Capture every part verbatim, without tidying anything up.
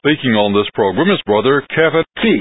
speaking on this program is Brother Kevin T.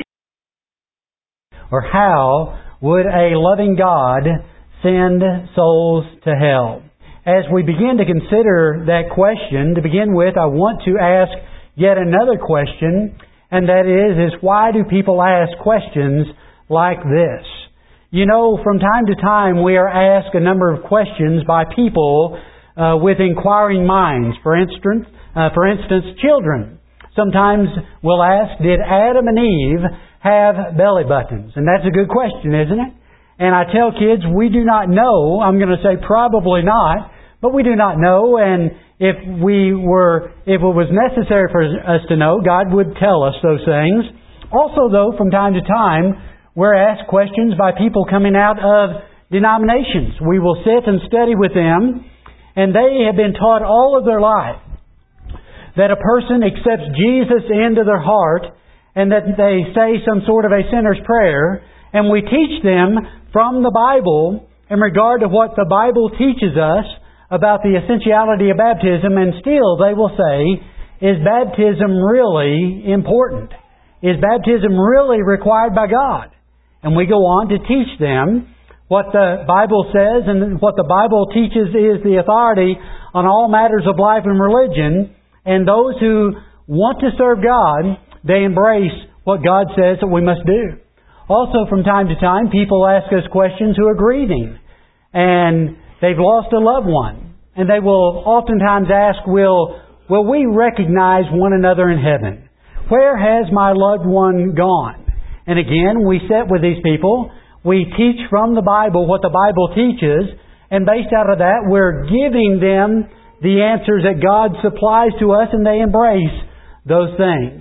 Or how would a loving God send souls to hell? As we begin to consider that question, to begin with, I want to ask yet another question, and that is, is why do people ask questions like this? You know, from time to time we are asked a number of questions by people uh, with inquiring minds. For instance, uh, for instance, children. Sometimes we'll ask, did Adam and Eve have belly buttons? And that's a good question, isn't it? And I tell kids, we do not know. I'm going to say probably not, but we do not know. And if we were, if it was necessary for us to know, God would tell us those things. Also, though, from time to time, we're asked questions by people coming out of denominations. We will sit and study with them, and they have been taught all of their life that a person accepts Jesus into their heart and that they say some sort of a sinner's prayer, and we teach them from the Bible in regard to what the Bible teaches us about the essentiality of baptism, and still they will say, is baptism really important? Is baptism really required by God? And we go on to teach them what the Bible says, and what the Bible teaches is the authority on all matters of life and religion. And those who want to serve God, they embrace what God says that we must do. Also, from time to time, people ask us questions who are grieving, and they've lost a loved one. And they will oftentimes ask, will, will we recognize one another in heaven? Where has my loved one gone? And again, we sit with these people. We teach from the Bible what the Bible teaches. And based out of that, we're giving them the answers that God supplies to us, and they embrace those things.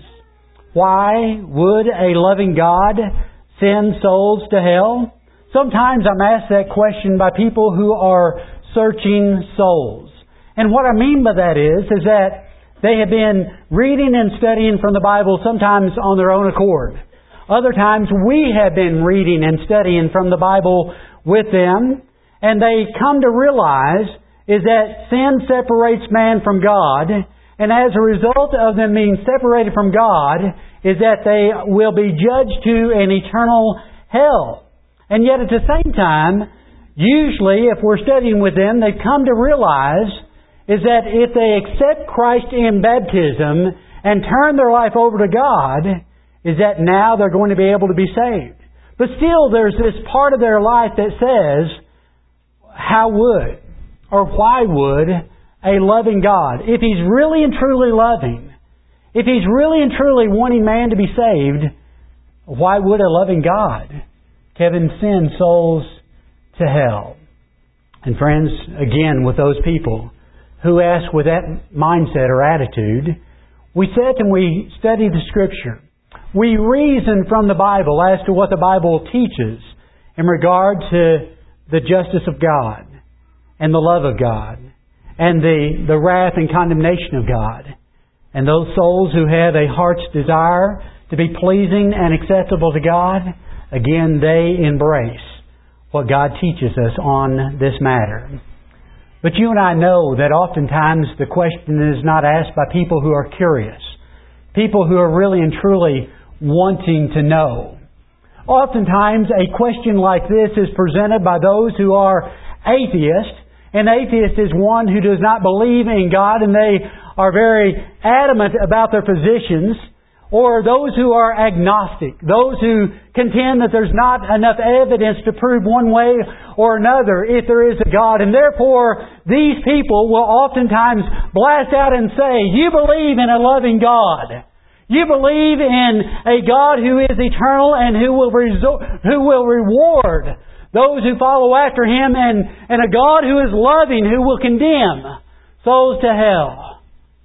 Why would a loving God send souls to hell? Sometimes I'm asked that question by people who are searching souls. And what I mean by that is, is that they have been reading and studying from the Bible sometimes on their own accord. Other times we have been reading and studying from the Bible with them, and they come to realize is that sin separates man from God, and as a result of them being separated from God, is that they will be judged to an eternal hell. And yet at the same time, usually, if we're studying with them, they've come to realize is that if they accept Christ in baptism and turn their life over to God, is that now they're going to be able to be saved. But still, there's this part of their life that says, how would or why would a loving God, if He's really and truly loving, if He's really and truly wanting man to be saved, why would a loving God, Kevin, send souls to hell? And friends, again, with those people who ask with that mindset or attitude, we sit and we study the Scripture. We reason from the Bible as to what the Bible teaches in regard to the justice of God and the love of God and the, the wrath and condemnation of God. And those souls who have a heart's desire to be pleasing and acceptable to God, again, they embrace what God teaches us on this matter. But you and I know that oftentimes the question is not asked by people who are curious, people who are really and truly wanting to know. Oftentimes a question like this is presented by those who are atheists. An atheist is one who does not believe in God, and they are very adamant about their positions. Or those who are agnostic, those who contend that there's not enough evidence to prove one way or another if there is a God. And therefore, these people will oftentimes blast out and say, you believe in a loving God. You believe in a God who is eternal and who will resor- who will reward those who follow after Him, and, and a God who is loving, who will condemn souls to hell.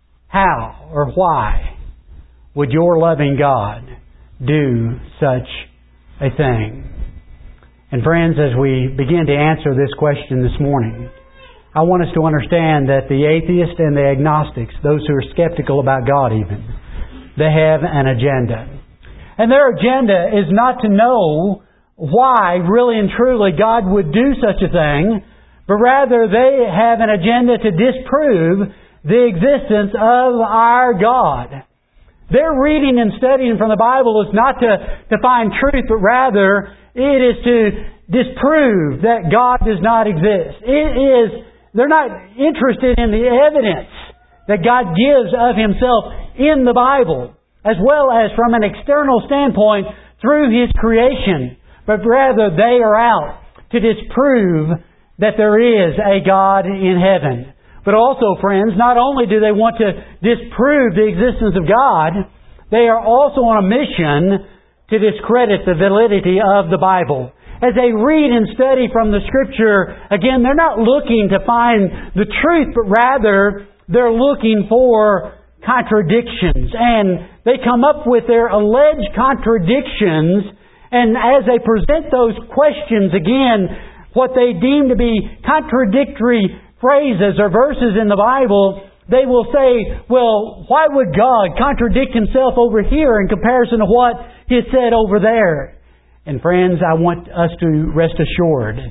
How or why would your loving God do such a thing? And friends, as we begin to answer this question this morning, I want us to understand that the atheists and the agnostics, those who are skeptical about God even, they have an agenda. And their agenda is not to know why, really and truly, God would do such a thing, but rather they have an agenda to disprove the existence of our God. Their reading and studying from the Bible is not to, to find truth, but rather it is to disprove that God does not exist. It is, they're not interested in the evidence that God gives of Himself in the Bible, as well as from an external standpoint through His creation, but rather they are out to disprove that there is a God in heaven. But also, friends, not only do they want to disprove the existence of God, they are also on a mission to discredit the validity of the Bible. As they read and study from the Scripture, again, they're not looking to find the truth, but rather they're looking for contradictions. And they come up with their alleged contradictions, and as they present those questions, again, what they deem to be contradictory phrases or verses in the Bible, they will say, well, why would God contradict Himself over here in comparison to what He has said over there? And friends, I want us to rest assured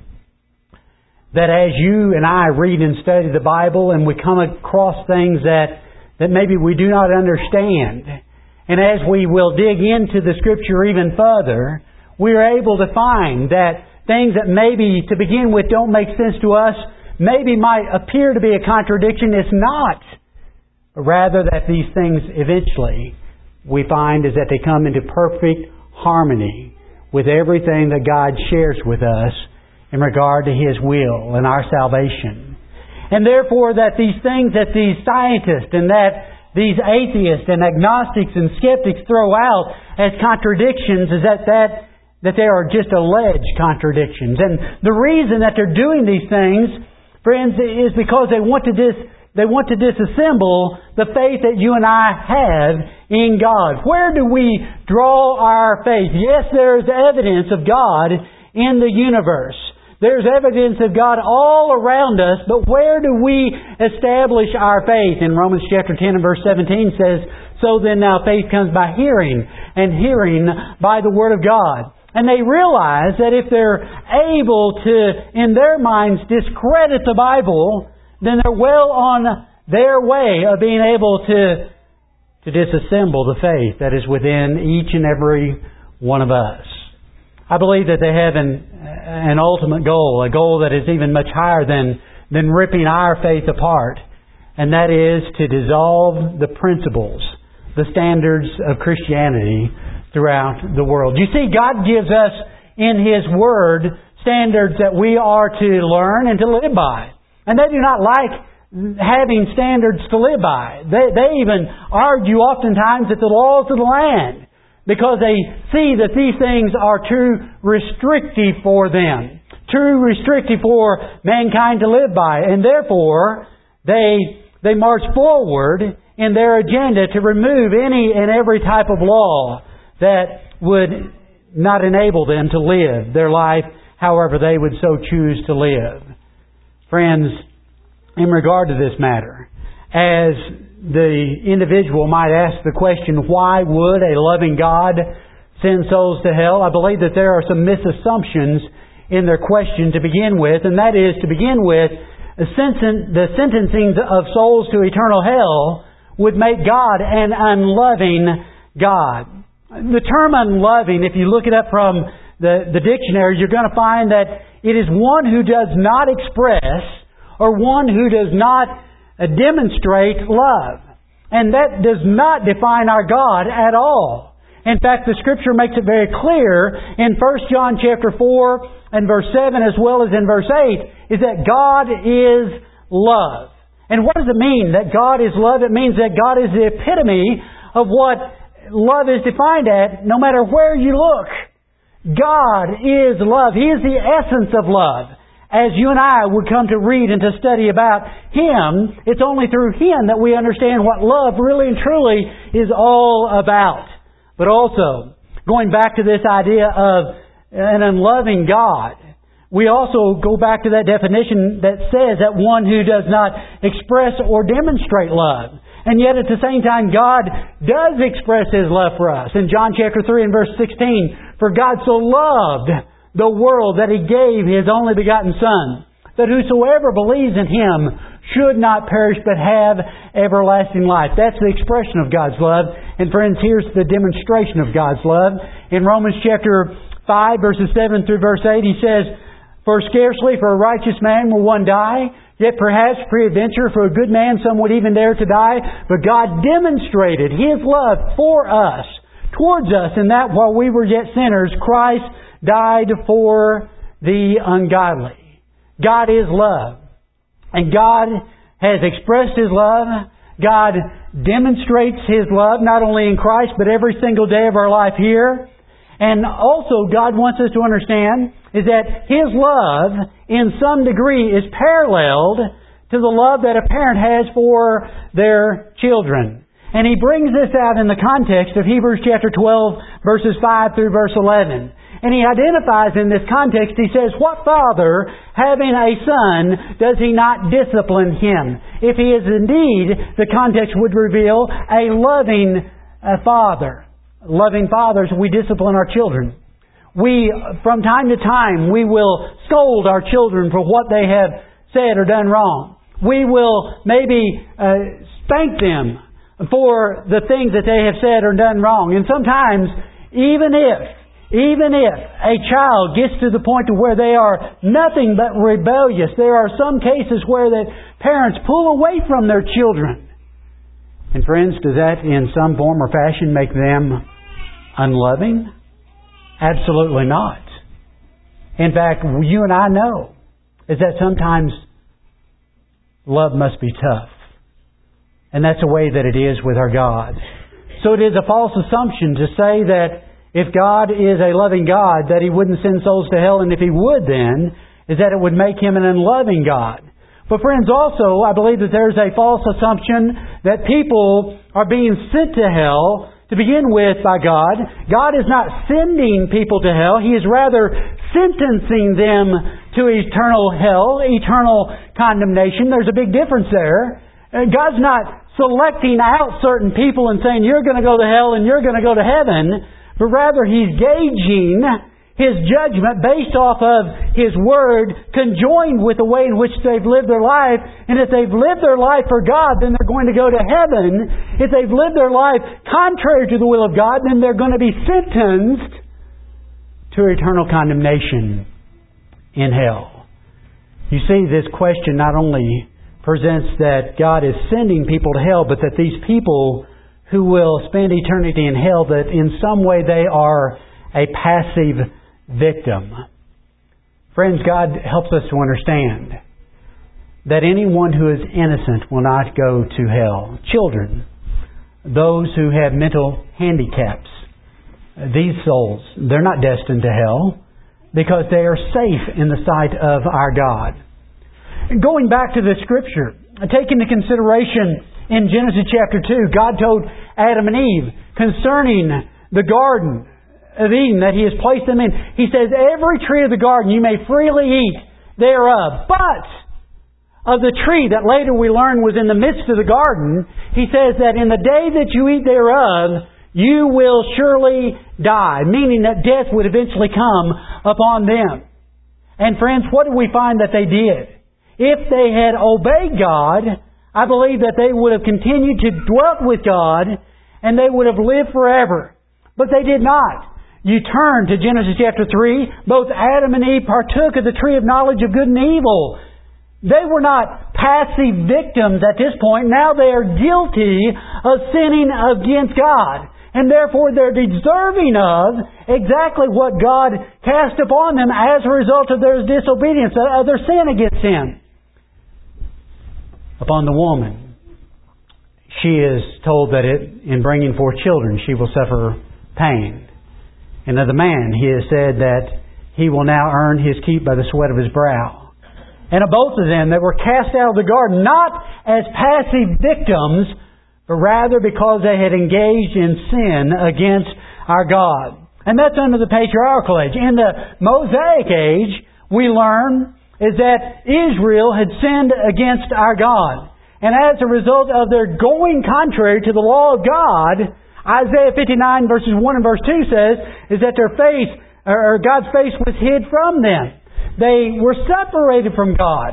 that as you and I read and study the Bible and we come across things that, that maybe we do not understand, and as we will dig into the Scripture even further, we are able to find that things that maybe to begin with don't make sense to us, maybe might appear to be a contradiction. It's not. But rather that these things eventually we find is that they come into perfect harmony with everything that God shares with us in regard to His will and our salvation. And therefore that these things that these scientists and that these atheists and agnostics and skeptics throw out as contradictions is that that that they are just alleged contradictions. And the reason that they're doing these things, friends, is because they want to dis, they want to disassemble the faith that you and I have in God. Where do we draw our faith? Yes, there is evidence of God in the universe. There's evidence of God all around us, but where do we establish our faith? In Romans chapter ten and verse seventeen says, "So then now faith comes by hearing, and hearing by the Word of God." And they realize that if they're able to, in their minds, discredit the Bible, then they're well on their way of being able to, to disassemble the faith that is within each and every one of us. I believe that they have an, an ultimate goal, a goal that is even much higher than, than ripping our faith apart. And that is to dissolve the principles, the standards of Christianity throughout the world. You see, God gives us in His Word standards that we are to learn and to live by. And they do not like having standards to live by. They, they even argue oftentimes at the laws of the land because they see that these things are too restrictive for them, too restrictive for mankind to live by. And therefore, they, they march forward in their agenda to remove any and every type of law that would not enable them to live their life however they would so choose to live. Friends, in regard to this matter, as the individual might ask the question, why would a loving God send souls to hell? I believe that there are some misassumptions in their question to begin with, and that is, to begin with, the sentencing of souls to eternal hell would make God an unloving God. The term unloving, if you look it up from the, the dictionary, you're going to find that it is one who does not express or one who does not demonstrate love. And that does not define our God at all. In fact, the Scripture makes it very clear in First John chapter four and verse seven as well as in verse eight is that God is love. And what does it mean that God is love? It means that God is the epitome of what love is defined at, no matter where you look. God is love. He is the essence of love. As you and I would come to read and to study about Him, it's only through Him that we understand what love really and truly is all about. But also, going back to this idea of an unloving God, we also go back to that definition that says that one who does not express or demonstrate love. And yet at the same time, God does express His love for us. In John chapter three and verse sixteen, "For God so loved the world that He gave His only begotten Son, that whosoever believes in Him should not perish but have everlasting life. That's the expression of God's love. And friends, here's the demonstration of God's love. In Romans chapter five, verses seven through verse eight, He says, "For scarcely for a righteous man will one die, yet perhaps peradventure for a good man some would even dare to die. But God demonstrated His love for us, towards us, in that while we were yet sinners, Christ died for the ungodly." God is love. And God has expressed His love. God demonstrates His love not only in Christ but every single day of our life here. And also God wants us to understand is that His love in some degree is paralleled to the love that a parent has for their children. And He brings this out in the context of Hebrews chapter twelve, verses five through verse eleven. And He identifies in this context, He says, "What father, having a son, does he not discipline him? If he is indeed," the context would reveal, "a loving uh, father." Loving fathers, we discipline our children. We, from time to time, we will scold our children for what they have said or done wrong. We will maybe uh, spank them for the things that they have said or done wrong. And sometimes, even if Even if a child gets to the point to where they are nothing but rebellious, there are some cases where the parents pull away from their children. And friends, does that in some form or fashion make them unloving? Absolutely not. In fact, you and I know is that sometimes love must be tough. And that's the way that it is with our God. So it is a false assumption to say that if God is a loving God, that He wouldn't send souls to hell, and if He would then, is that it would make Him an unloving God. But friends, also, I believe that there's a false assumption that people are being sent to hell to begin with by God. God is not sending people to hell. He is rather sentencing them to eternal hell, eternal condemnation. There's a big difference there. God's not selecting out certain people and saying, "You're going to go to hell and you're going to go to heaven," but rather He's gauging His judgment based off of His Word, conjoined with the way in which they've lived their life. And if they've lived their life for God, then they're going to go to heaven. If they've lived their life contrary to the will of God, then they're going to be sentenced to eternal condemnation in hell. You see, this question not only presents that God is sending people to hell, but that these people who will spend eternity in hell, that in some way they are a passive victim. Friends, God helps us to understand that anyone who is innocent will not go to hell. Children, those who have mental handicaps, these souls, they're not destined to hell because they are safe in the sight of our God. Going back to the Scripture, take into consideration in Genesis chapter two, God told Adam and Eve concerning the garden of Eden that He has placed them in. He says, "Every tree of the garden you may freely eat thereof, but of the tree that later we learn was in the midst of the garden, He says that in the day that you eat thereof, you will surely die," meaning that death would eventually come upon them. And friends, what do we find that they did? If they had obeyed God, I believe that they would have continued to dwell with God and they would have lived forever. But they did not. You turn to Genesis chapter three. Both Adam and Eve partook of the tree of knowledge of good and evil. They were not passive victims at this point. Now they are guilty of sinning against God. And therefore they're deserving of exactly what God cast upon them as a result of their disobedience, of their sin against Him. Upon the woman, she is told that it, in bringing forth children, she will suffer pain. And of the man, He has said that he will now earn his keep by the sweat of his brow. And of both of them that were cast out of the garden, not as passive victims, but rather because they had engaged in sin against our God. And that's under the patriarchal age. In the Mosaic age, we learn is that Israel had sinned against our God. And as a result of their going contrary to the law of God, Isaiah fifty-nine verses one and verse two says, is that their face, or God's face was hid from them. They were separated from God.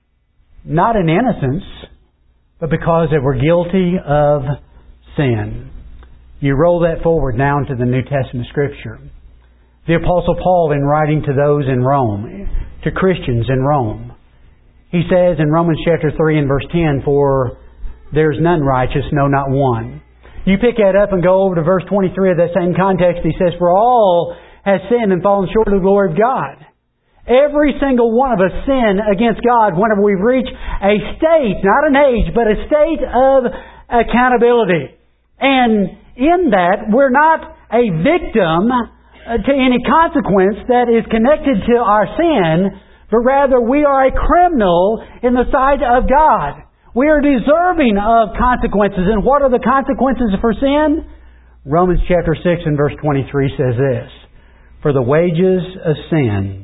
Not in innocence, but because they were guilty of sin. You roll that forward now into the New Testament Scripture. The Apostle Paul, in writing to those in Rome, to Christians in Rome, he says in Romans chapter three and verse ten, "For there is none righteous, no, not one." You pick that up and go over to verse twenty-three of that same context. He says, "For all has sinned and fallen short of the glory of God." Every single one of us sin against God whenever we reach a state, not an age, but a state of accountability. And in that, we're not a victim to any consequence that is connected to our sin, but rather we are a criminal in the sight of God. We are deserving of consequences. And what are the consequences for sin? Romans chapter six and verse twenty-three says this, "For the wages of sin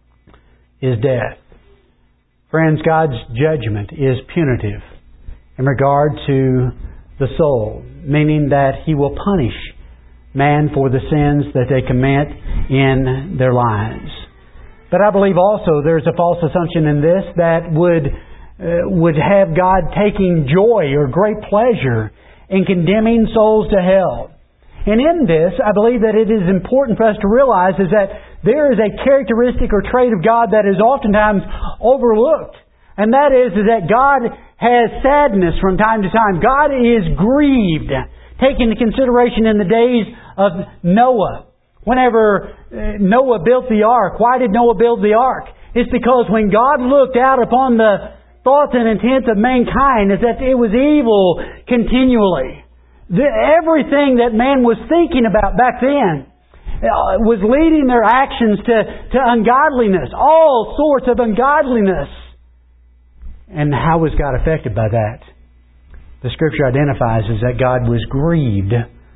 is death." Friends, God's judgment is punitive in regard to the soul, meaning that He will punish man for the sins that they commit in their lives. But I believe also there's a false assumption in this that would uh, would have God taking joy or great pleasure in condemning souls to hell. And in this, I believe that it is important for us to realize is that there is a characteristic or trait of God that is oftentimes overlooked. And that is, is that God has sadness from time to time. God is grieved. Take into consideration in the days of Noah. Whenever Noah built the ark, why did Noah build the ark? It's because when God looked out upon the thoughts and intents of mankind, is that it was evil continually. The, everything that man was thinking about back then was leading their actions to, to ungodliness. All sorts of ungodliness. And how was God affected by that? The Scripture identifies is that God was grieved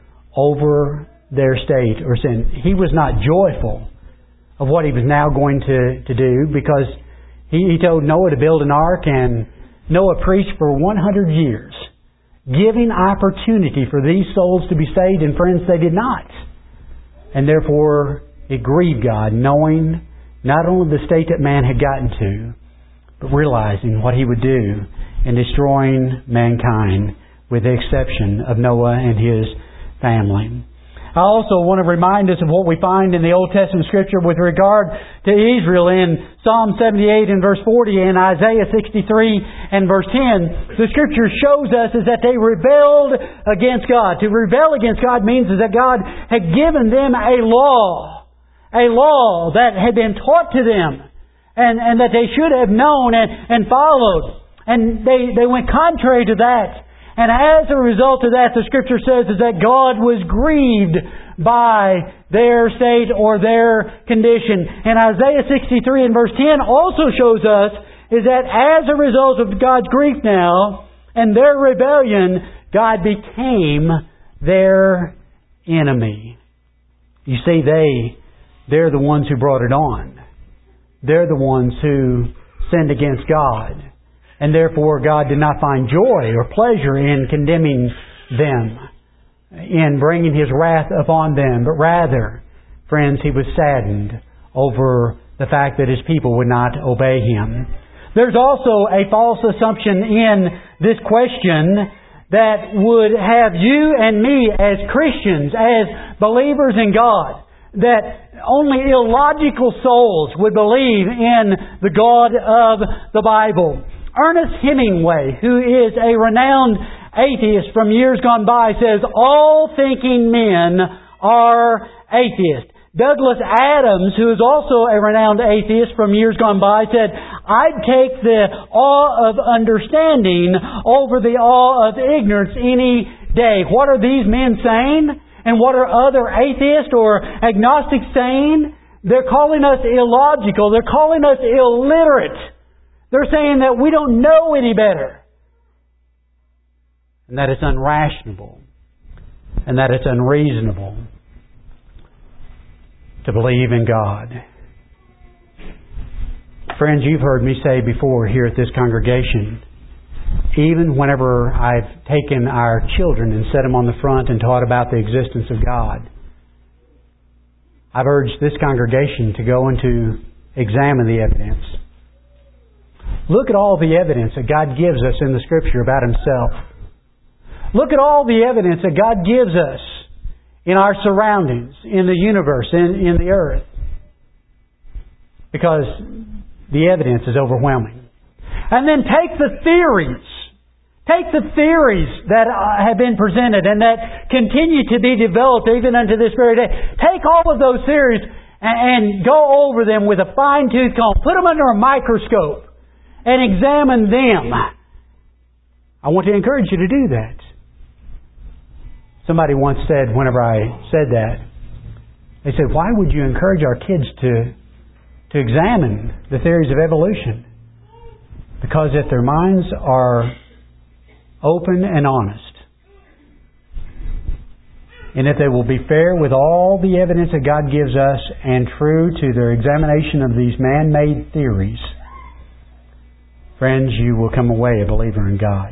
over their state or sin. He was not joyful of what He was now going to, to do, because he, he told Noah to build an ark, and Noah preached for one hundred years, giving opportunity for these souls to be saved, and friends, they did not. And therefore, it grieved God, knowing not only the state that man had gotten to, but realizing what He would do in destroying mankind, with the exception of Noah and his family. I also want to remind us of what we find in the Old Testament Scripture with regard to Israel in Psalm seventy-eight and verse forty and Isaiah sixty-three and verse ten. The Scripture shows us is that they rebelled against God. To rebel against God means is that God had given them a law. A law that had been taught to them and, and that they should have known and, and followed. And they, they went contrary to that. And as a result of that, the Scripture says is that God was grieved by their state or their condition. And Isaiah sixty-three and verse ten also shows us is that as a result of God's grief now and their rebellion, God became their enemy. You see, they, they're the ones who brought it on. They're the ones who sinned against God. And therefore God did not find joy or pleasure in condemning them, in bringing His wrath upon them. But rather, friends, He was saddened over the fact that His people would not obey Him. There's also a false assumption in this question that would have you and me as Christians, as believers in God, that only illogical souls would believe in the God of the Bible. Ernest Hemingway, who is a renowned atheist from years gone by, says, "All thinking men are atheists." Douglas Adams, who is also a renowned atheist from years gone by, said, "I'd take the awe of understanding over the awe of ignorance any day." What are these men saying? And what are other atheists or agnostics saying? They're calling us illogical. They're calling us illiterate. They're saying that we don't know any better. And that it's unrational. And that it's unreasonable to believe in God. Friends, you've heard me say before here at this congregation, even whenever I've taken our children and set them on the front and taught about the existence of God, I've urged this congregation to go into examine the evidence. Look at all the evidence that God gives us in the Scripture about Himself. Look at all the evidence that God gives us in our surroundings, in the universe, in, in the earth. Because the evidence is overwhelming. And then take the theories. Take the theories that have been presented and that continue to be developed even unto this very day. Take all of those theories and go over them with a fine-tooth comb. Put them under a microscope and examine them. I want to encourage you to do that. Somebody once said, whenever I said that, they said, why would you encourage our kids to, to examine the theories of evolution? Because if their minds are open and honest, and if they will be fair with all the evidence that God gives us and true to their examination of these man-made theories, friends, you will come away a believer in God.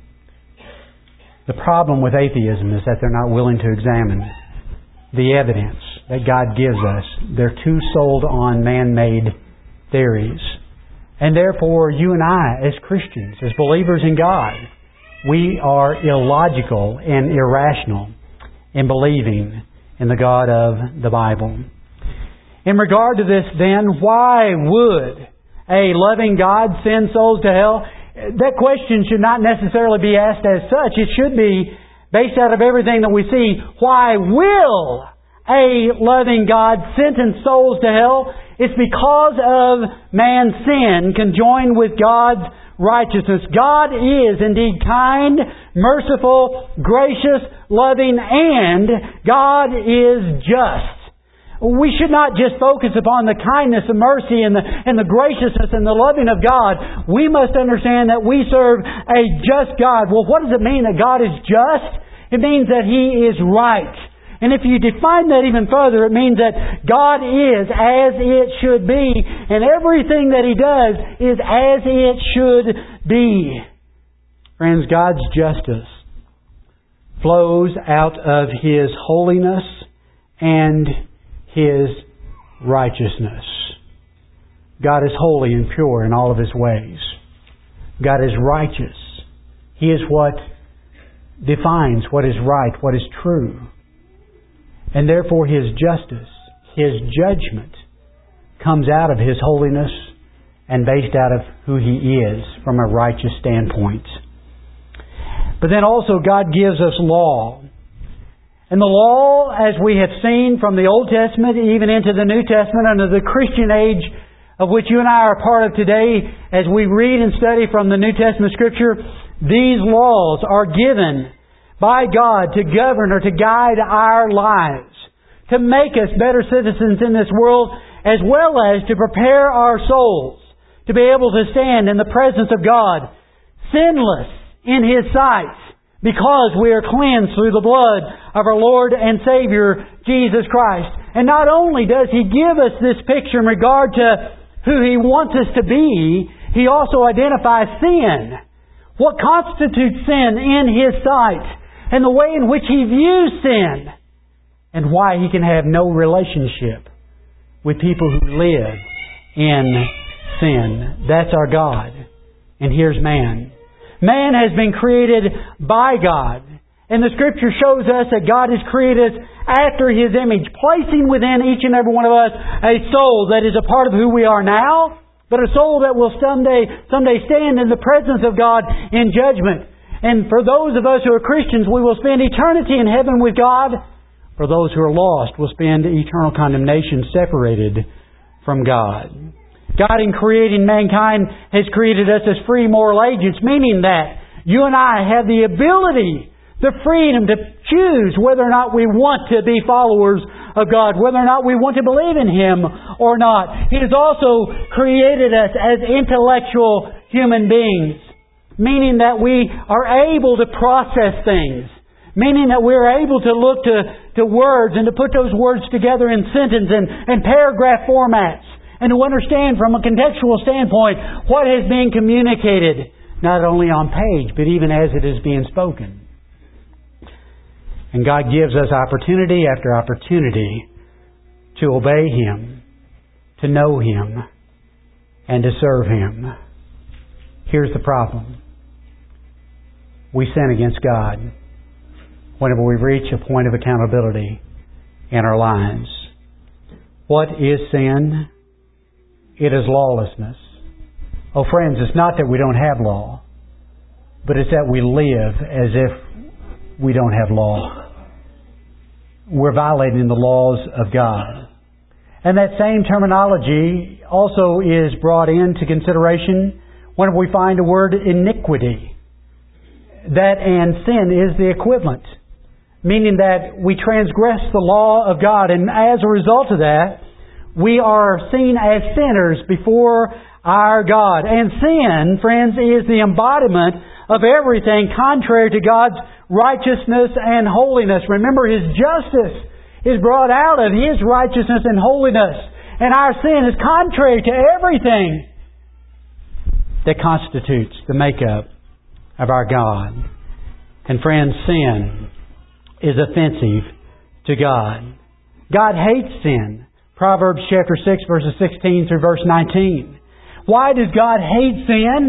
The problem with atheism is that they're not willing to examine the evidence that God gives us. They're too sold on man-made theories. And therefore, you and I, as Christians, as believers in God, we are illogical and irrational in believing in the God of the Bible. In regard to this, then, why would a loving God send souls to hell? That question should not necessarily be asked as such. It should be based out of everything that we see. Why will a loving God sentence souls to hell? It's because of man's sin conjoined with God's righteousness. God is indeed kind, merciful, gracious, loving, and God is just. We should not just focus upon the kindness and mercy and the, and the graciousness and the loving of God. We must understand that we serve a just God. Well, what does it mean that God is just? It means that He is right. And if you define that even further, it means that God is as it should be. And everything that He does is as it should be. Friends, God's justice flows out of His holiness and His righteousness. God is holy and pure in all of His ways. God is righteous. He is what defines what is right, what is true. And therefore His justice, His judgment, comes out of His holiness and based out of who He is from a righteous standpoint. But then also God gives us law. And the law, as we have seen from the Old Testament even into the New Testament under the Christian age of which you and I are a part of today, as we read and study from the New Testament Scripture, these laws are given by God to govern or to guide our lives, to make us better citizens in this world, as well as to prepare our souls to be able to stand in the presence of God, sinless in His sight, because we are cleansed through the blood of our Lord and Savior, Jesus Christ. And not only does He give us this picture in regard to who He wants us to be, He also identifies sin. What constitutes sin in His sight, and the way in which He views sin, and why He can have no relationship with people who live in sin. That's our God. And here's man. Man has been created by God. And the Scripture shows us that God has created us after His image, placing within each and every one of us a soul that is a part of who we are now, but a soul that will someday, someday stand in the presence of God in judgment. And for those of us who are Christians, we will spend eternity in heaven with God. For those who are lost, will spend eternal condemnation separated from God. God, in creating mankind, has created us as free moral agents, meaning that you and I have the ability, the freedom to choose whether or not we want to be followers of God, whether or not we want to believe in Him or not. He has also created us as intellectual human beings, meaning that we are able to process things, meaning that we are able to look to, to words and to put those words together in sentence and, and paragraph formats, and to understand from a contextual standpoint what is being communicated, not only on page, but even as it is being spoken. And God gives us opportunity after opportunity to obey Him, to know Him and to serve Him. Here's the problem. We sin against God whenever we reach a point of accountability in our lives. What is sin? It is lawlessness. Oh, friends, it's not that we don't have law, but it's that we live as if we don't have law. We're violating the laws of God. And that same terminology also is brought into consideration when we find the word iniquity. That and sin is the equivalent, meaning that we transgress the law of God, and as a result of that, we are seen as sinners before our God. And sin, friends, is the embodiment of everything contrary to God's righteousness and holiness. Remember, His justice is brought out of His righteousness and holiness. And our sin is contrary to everything that constitutes the makeup of our God. And friends, sin is offensive to God. God hates sin. Proverbs chapter six, verses sixteen through verse nineteen. Why does God hate sin?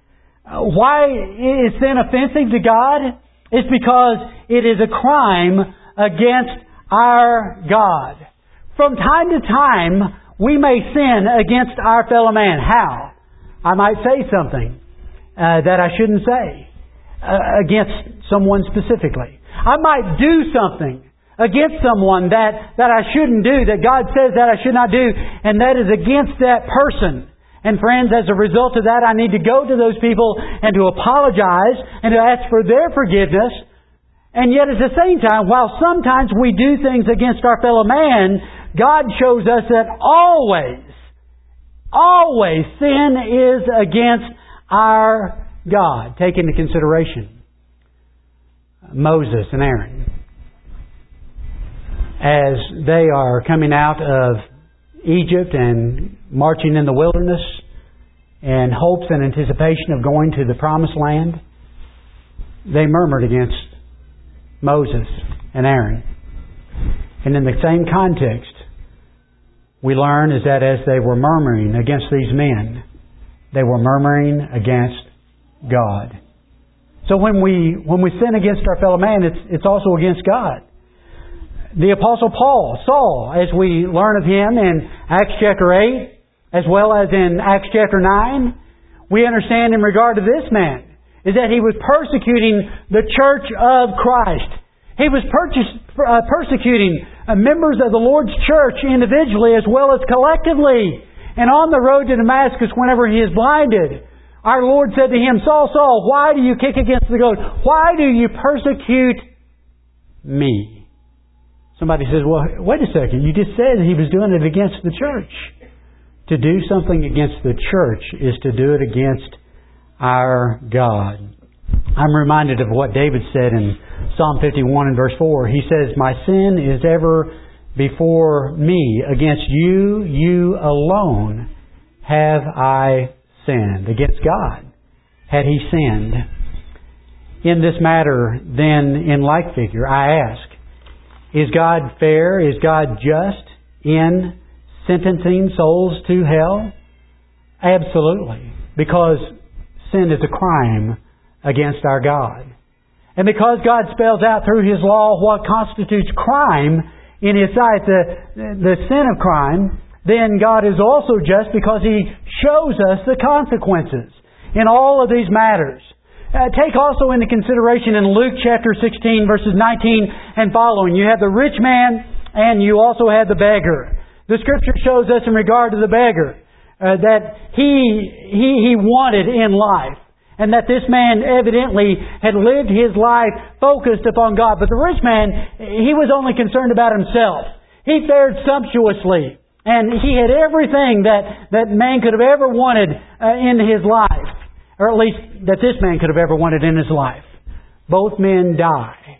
Why is sin offensive to God? It's because it is a crime against our God. From time to time, we may sin against our fellow man. How? I might say something uh, that I shouldn't say uh, against someone specifically. I might do something against someone that, that I shouldn't do, that God says that I should not do, and that is against that person. And friends, as a result of that, I need to go to those people and to apologize and to ask for their forgiveness. And yet at the same time, while sometimes we do things against our fellow man, God shows us that always, always sin is against our God. Take into consideration Moses and Aaron as they are coming out of Egypt and marching in the wilderness in hopes and anticipation of going to the promised land. They murmured against Moses and Aaron. And in the same context, we learn is that as they were murmuring against these men, they were murmuring against God. So when we when we sin against our fellow man, it's it's also against God. The Apostle Paul, Saul, as we learn of him in Acts chapter eight, as well as in Acts chapter nine, we understand in regard to this man, is that he was persecuting the church of Christ. He was purchased, uh, persecuting uh, members of the Lord's church individually as well as collectively. And on the road to Damascus, whenever he is blinded, our Lord said to him, Saul, Saul, why do you kick against the goad? Why do you persecute me? Somebody says, well, wait a second. You just said he was doing it against the church. To do something against the church is to do it against our God. I'm reminded of what David said in Psalm fifty-one and verse four. He says, my sin is ever before me. Against you, you alone have I sinned. Against God had he sinned. In this matter, then, in like figure, I ask, is God fair? Is God just in sentencing souls to hell? Absolutely. Because sin is a crime against our God. And because God spells out through His law what constitutes crime in His sight, the, the sin of crime, then God is also just because He shows us the consequences in all of these matters. Uh, take also into consideration in Luke chapter sixteen, verses nineteen and following. You have the rich man and you also have the beggar. The Scripture shows us in regard to the beggar uh, that he, he, he wanted in life. And that this man evidently had lived his life focused upon God. But the rich man, he was only concerned about himself. He fared sumptuously. And he had everything that, that man could have ever wanted uh, in his life. Or at least that this man could have ever wanted in his life. Both men die.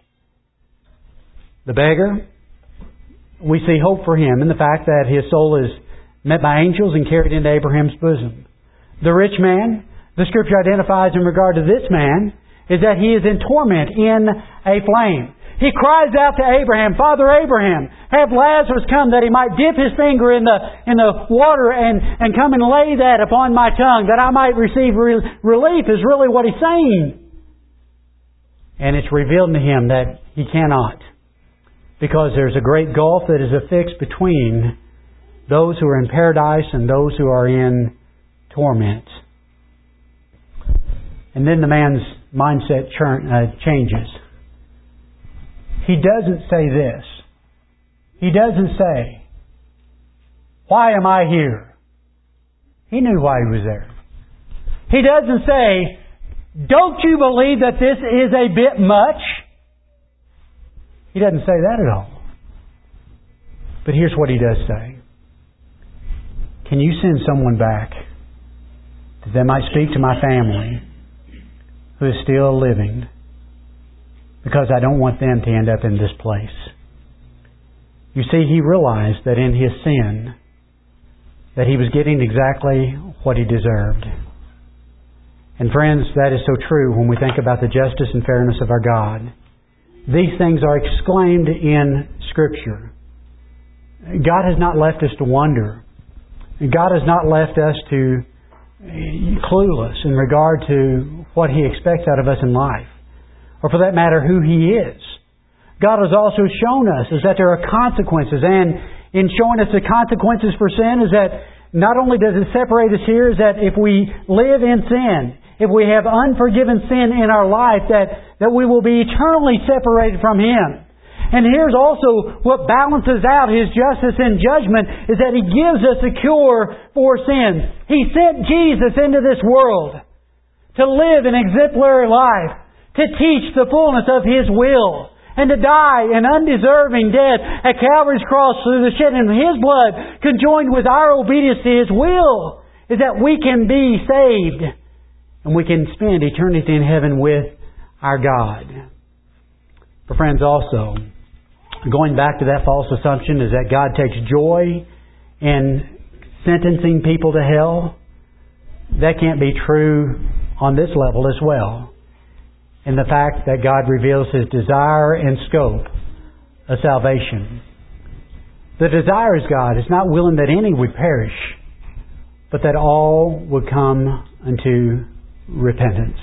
The beggar, we see hope for him in the fact that his soul is met by angels and carried into Abraham's bosom. The rich man, the Scripture identifies in regard to this man, is that he is in torment in a flame. He cries out to Abraham, Father Abraham, have Lazarus come that he might dip his finger in the in the water and, and come and lay that upon my tongue that I might receive re- relief is really what he's saying. And it's revealed to him that he cannot, because there's a great gulf that is affixed between those who are in paradise and those who are in torment. And then the man's mindset churn, uh, changes. He doesn't say this. He doesn't say, why am I here? He knew why he was there. He doesn't say, don't you believe that this is a bit much? He doesn't say that at all. But here's what he does say. Can you send someone back that they might speak to my family who is still living, because I don't want them to end up in this place. You see, he realized that in his sin that he was getting exactly what he deserved. And friends, that is so true when we think about the justice and fairness of our God. These things are exclaimed in Scripture. God has not left us to wonder. God has not left us to clueless in regard to what He expects out of us in life, or for that matter, who He is. God has also shown us is that there are consequences, and in showing us the consequences for sin is that not only does it separate us here, is that if we live in sin, if we have unforgiven sin in our life, that, that we will be eternally separated from Him. And here's also what balances out His justice and judgment is that He gives us a cure for sin. He sent Jesus into this world to live an exemplary life, to teach the fullness of His will, and to die an undeserving death at Calvary's cross through the shedding of His blood, conjoined with our obedience to His will, is that we can be saved and we can spend eternity in heaven with our God. But friends, also, going back to that false assumption is that God takes joy in sentencing people to hell. That can't be true on this level as well. In the fact that God reveals His desire and scope of salvation. The desire is God is not willing that any would perish, but that all would come unto repentance.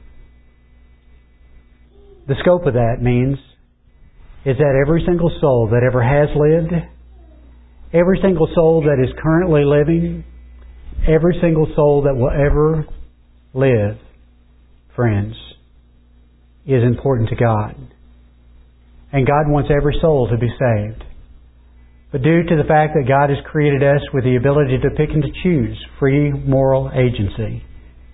The scope of that means is that every single soul that ever has lived, every single soul that is currently living, every single soul that will ever live, friends, is important to God. And God wants every soul to be saved. But due to the fact that God has created us with the ability to pick and to choose free moral agency,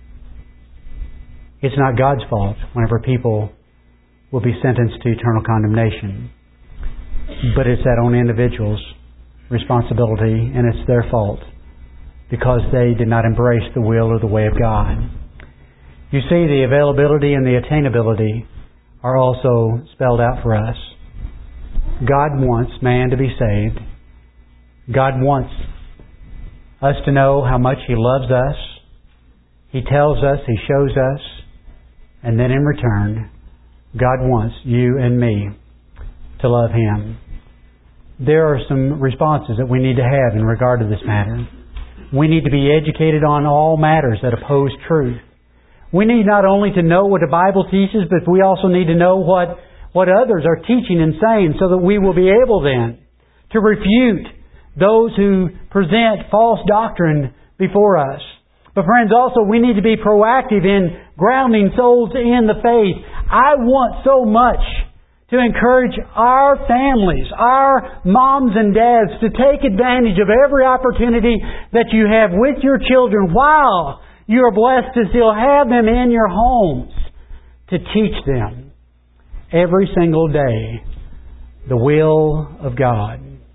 it's not God's fault whenever people will be sentenced to eternal condemnation. But it's that own individual's responsibility, and it's their fault because they did not embrace the will or the way of God. You see, the availability and the attainability are also spelled out for us. God wants man to be saved. God wants us to know how much He loves us. He tells us, He shows us, and then in return, God wants you and me to love Him. There are some responses that we need to have in regard to this matter. We need to be educated on all matters that oppose truth. We need not only to know what the Bible teaches, but we also need to know what, what others are teaching and saying so that we will be able then to refute those who present false doctrine before us. But friends, also we need to be proactive in grounding souls in the faith. I want so much to encourage our families, our moms and dads, to take advantage of every opportunity that you have with your children while you are blessed to still have them in your homes, to teach them every single day the will of God.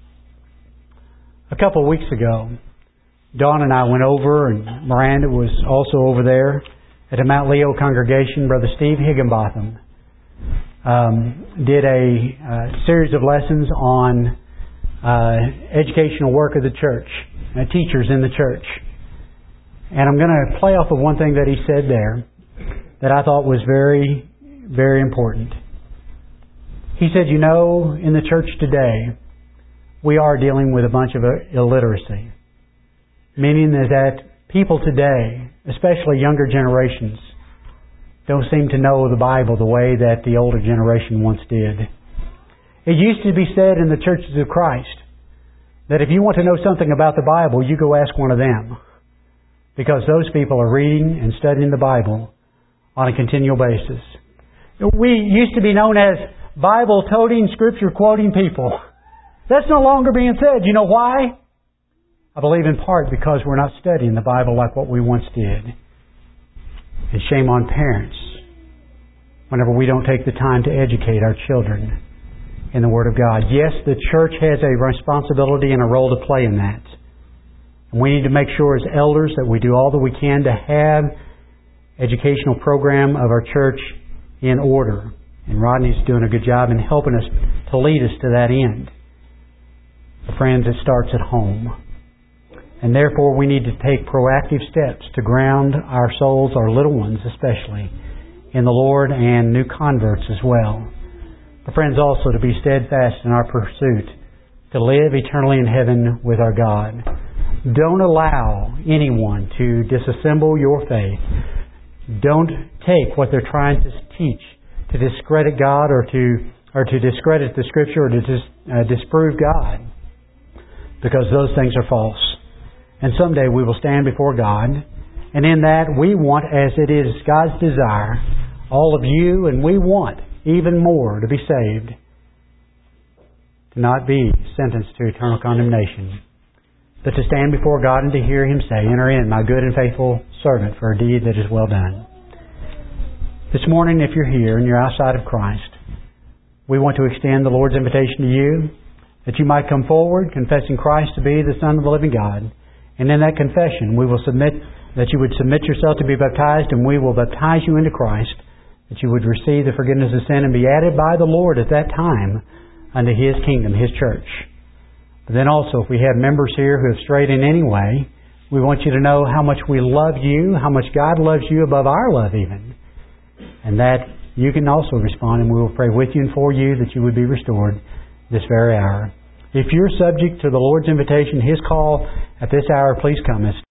A couple of weeks ago, Dawn and I went over, and Miranda was also over there at the Mount Leo congregation. Brother Steve Higginbotham um, did a uh, series of lessons on uh, educational work of the church, uh, teachers in the church. And I'm going to play off of one thing that he said there that I thought was very, very important. He said, you know, in the church today, we are dealing with a bunch of illiteracy. Meaning that people today, especially younger generations, don't seem to know the Bible the way that the older generation once did. It used to be said in the churches of Christ that if you want to know something about the Bible, you go ask one of them. Because those people are reading and studying the Bible on a continual basis. We used to be known as Bible-toting, Scripture-quoting people. That's no longer being said. You know why? I believe in part because we're not studying the Bible like what we once did. And shame on parents whenever we don't take the time to educate our children in the Word of God. Yes, the church has a responsibility and a role to play in that. And we need to make sure as elders that we do all that we can to have educational program of our church in order. And Rodney's doing a good job in helping us to lead us to that end. But friends, it starts at home. And therefore we need to take proactive steps to ground our souls, our little ones especially, in the Lord and new converts as well. But friends, also to be steadfast in our pursuit to live eternally in heaven with our God. Don't allow anyone to disassemble your faith. Don't take what they're trying to teach to discredit God or to or to discredit the Scripture or to dis, uh, disprove God, because those things are false. And someday we will stand before God, and in that we want, as it is God's desire, all of you, and we want even more to be saved, to not be sentenced to eternal condemnation, but to stand before God and to hear Him say, "Enter in, my good and faithful servant, for a deed that is well done." This morning, if you're here and you're outside of Christ, we want to extend the Lord's invitation to you, that you might come forward, confessing Christ to be the Son of the living God. And in that confession, we will submit, that you would submit yourself to be baptized, and we will baptize you into Christ, that you would receive the forgiveness of sin and be added by the Lord at that time unto His kingdom, His church. But then also, if we have members here who have strayed in any way, we want you to know how much we love you, how much God loves you above our love even. And that you can also respond, and we will pray with you and for you that you would be restored this very hour. If you're subject to the Lord's invitation, His call at this hour, please come and stand.